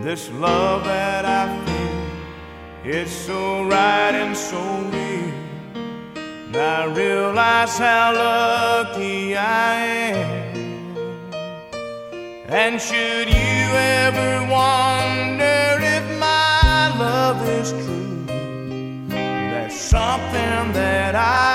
This love that I feel, it's so right and so real. And I realize how lucky I am. And should you ever wonder if my love is true, there's something that I